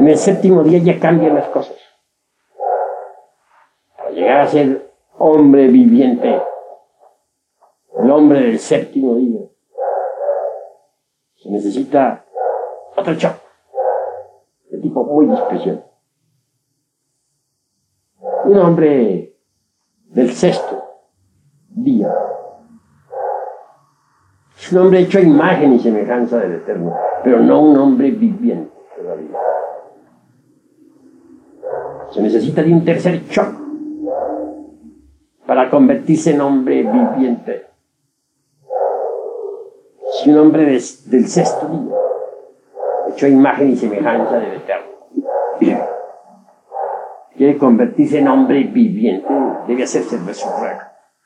En el séptimo día ya cambian las cosas. Para llegar a ser hombre viviente, el hombre del séptimo día, se necesita otro shock de tipo muy especial. Un hombre del sexto día es un hombre hecho a imagen y semejanza del Eterno, pero no un hombre viviente todavía. Se necesita de un tercer shock para convertirse en hombre viviente. Si un hombre del sexto día, hecho a imagen y semejanza del Eterno, quiere convertirse en hombre viviente, debe hacerse resurrecto.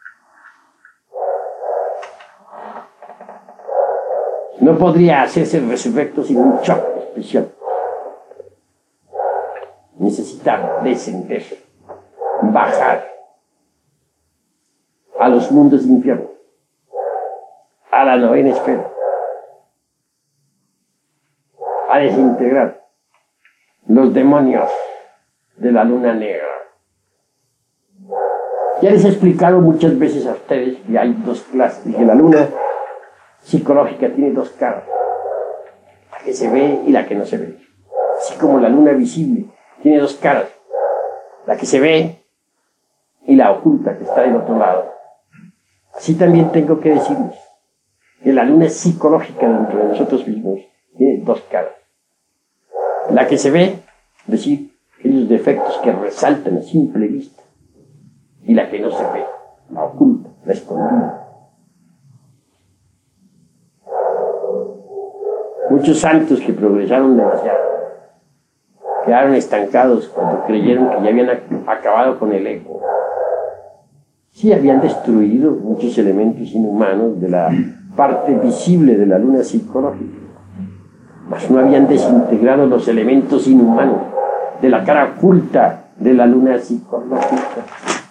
No podría hacerse resurrecto sin un shock especial. Necesita descender, bajar a los mundos de infierno, a la novena esfera, a desintegrar los demonios de la luna negra. Ya les he explicado muchas veces a ustedes que hay dos clases, y que la luna psicológica tiene dos caras, la que se ve y la que no se ve. Así como la luna visible tiene dos caras, la que se ve y la oculta que está del otro lado. Así también tengo que decirles que la luna psicológica dentro de nosotros mismos tiene dos caras. La que se ve, es decir, aquellos defectos que resaltan a simple vista, y la que no se ve, la oculta, la escondida. Muchos santos que progresaron demasiado quedaron estancados cuando creyeron que ya habían acabado con el ego. Sí, habían destruido muchos elementos inhumanos de la parte visible de la luna psicológica, mas no habían desintegrado los elementos inhumanos de la cara oculta de la luna psicológica.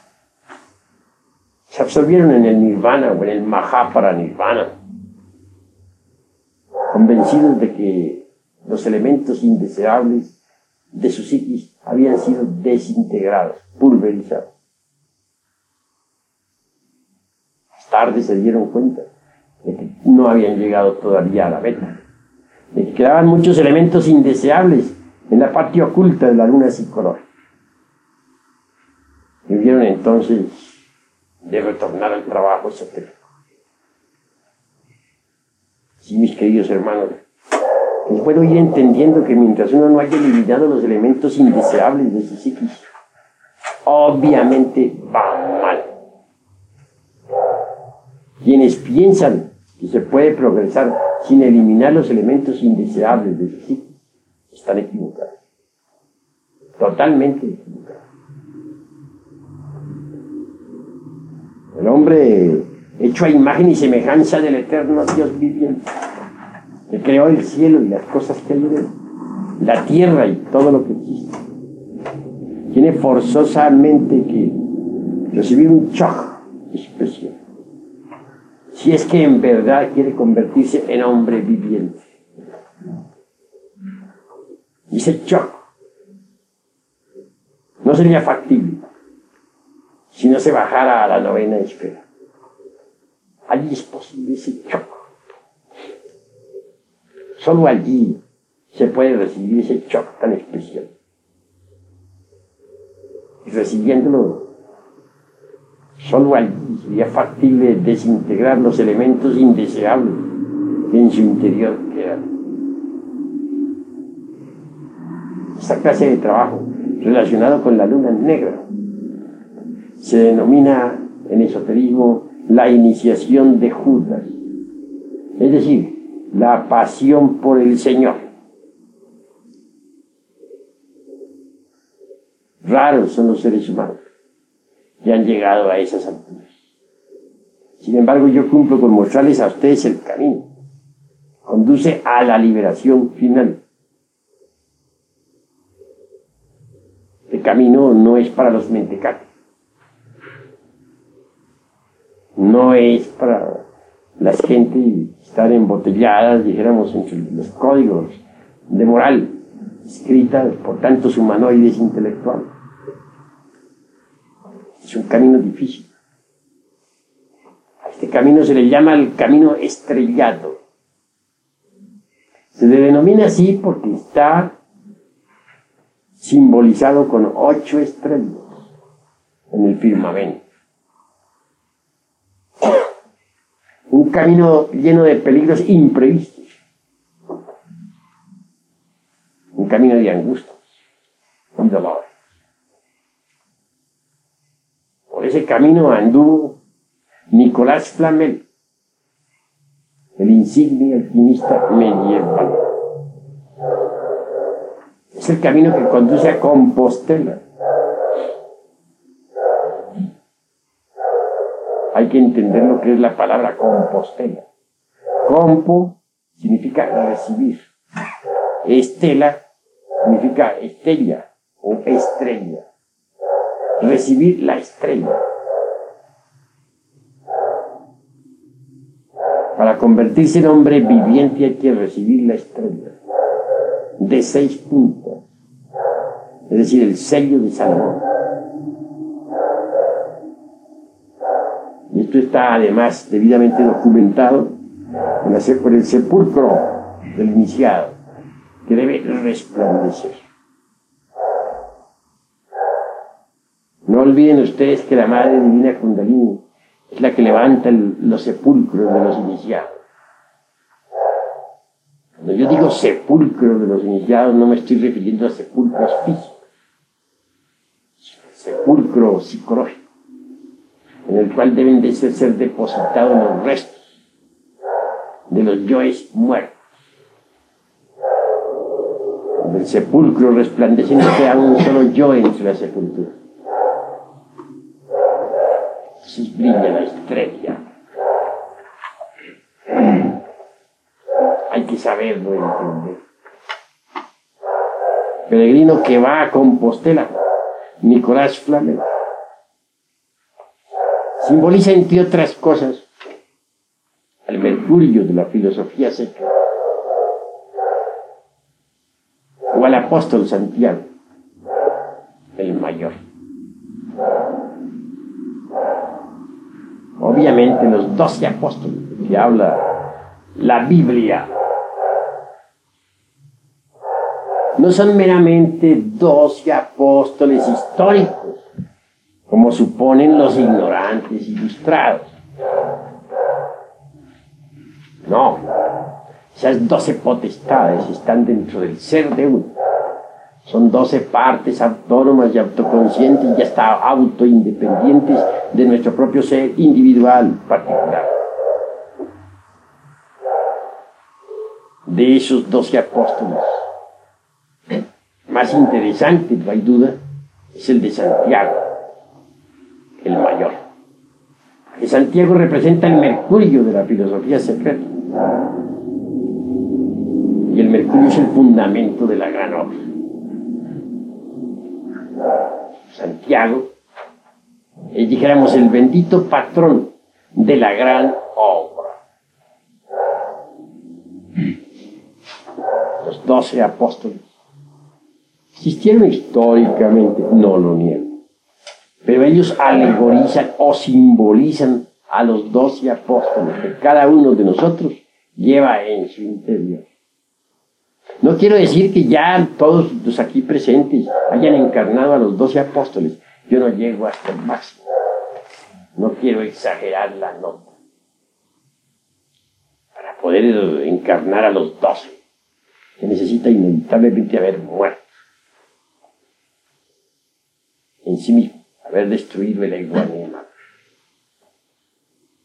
Se absorbieron en el nirvana o en el mahaparanirvana, convencidos de que los elementos indeseables de su psiquis habían sido desintegrados, pulverizados. Más tarde se dieron cuenta de que no habían llegado todavía a la meta, de que quedaban muchos elementos indeseables en la parte oculta de la luna psicológica. Y vieron entonces de retornar al trabajo esotérico. Sí, mis queridos hermanos, es bueno ir entendiendo que mientras uno no haya eliminado los elementos indeseables de su psiquis, obviamente va mal. Quienes piensan que se puede progresar sin eliminar los elementos indeseables de su psiquis están equivocados, totalmente equivocados. El hombre hecho a imagen y semejanza del eterno Dios viviente, que creó el cielo y las cosas que hay en él, la tierra y todo lo que existe, tiene forzosamente que recibir un shock especial, si es que en verdad quiere convertirse en hombre viviente. Y ese shock no sería factible si no se bajara a la novena esfera. Allí es posible ese shock. Solo allí se puede recibir ese shock tan especial. Y recibiéndolo, solo allí sería factible desintegrar los elementos indeseables que en su interior quedan. Esta clase de trabajo relacionado con la luna negra se denomina en esoterismo la iniciación de Judas, es decir, la pasión por el Señor. Raros son los seres humanos que han llegado a esas alturas. Sin embargo, yo cumplo con mostrarles a ustedes el camino. Conduce a la liberación final. El camino no es para los mentecatos. No es para las gente estar embotelladas, dijéramos, entre los códigos de moral, escrita por tantos humanoides intelectuales. Es un camino difícil. A este camino se le llama el camino estrellado. Se le denomina así porque está simbolizado con 8 estrellas en el firmamento. Un camino lleno de peligros imprevistos. Un camino de angustias, un dolor. Por ese camino anduvo Nicolás Flamel, el insigne alquimista medieval. Es el camino que conduce a Compostela. Hay que entender lo que es la palabra Compostela. Compo significa recibir. Estela significa estrella o estrella. Recibir la estrella. Para convertirse en hombre viviente hay que recibir la estrella de 6 puntas, es decir, el sello de Salomón. Y esto está además debidamente documentado por el sepulcro del iniciado, que debe resplandecer. No olviden ustedes que la Madre Divina Kundalini es la que levanta los sepulcros de los iniciados. Cuando yo digo sepulcro de los iniciados, no me estoy refiriendo a sepulcros físicos, sepulcro psicológico, en el cual deben de ser depositados los restos de los yoes muertos. Cuando el sepulcro resplandece, no queda un solo yo entre la sepultura. Entonces brilla la estrella. Hay que saberlo entender. Peregrino que va a Compostela, Nicolás Flamel, simboliza, entre otras cosas, al Mercurio de la filosofía secreta, o al apóstol Santiago, el mayor. Obviamente los 12 apóstoles que habla la Biblia no son meramente 12 apóstoles históricos, como suponen los ignorantes ilustrados. No, esas 12 potestades están dentro del ser de uno. Son 12 partes autónomas y autoconscientes y hasta autoindependientes de nuestro propio ser individual particular. De esos 12 apóstoles, más interesante, no hay duda, es el de Santiago, el mayor. Que Santiago representa el Mercurio de la filosofía secreta. Y el Mercurio es el fundamento de la gran obra. Santiago es, dijéramos, el bendito patrón de la gran obra. Los 12 apóstoles existieron históricamente, no lo niego, pero ellos alegorizan o simbolizan a los 12 apóstoles que cada uno de nosotros lleva en su interior. No quiero decir que ya todos los aquí presentes hayan encarnado a los 12 apóstoles. Yo no llego hasta el máximo. No quiero exagerar la nota. Para poder encarnar a los 12, se necesita inevitablemente haber muerto en sí mismo, haber destruido el ego animal.